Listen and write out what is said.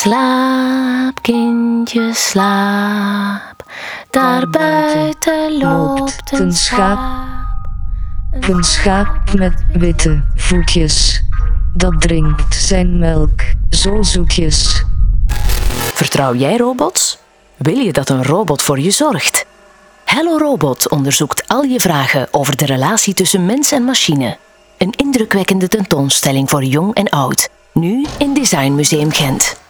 Slaap, kindje, slaap. Daar buiten loopt een schaap. Een schaap met witte voetjes. Dat drinkt zijn melk zo zoetjes. Vertrouw jij robots? Wil je dat een robot voor je zorgt? Hello Robot onderzoekt al je vragen over de relatie tussen mens en machine. Een indrukwekkende tentoonstelling voor jong en oud. Nu in Design Museum Gent.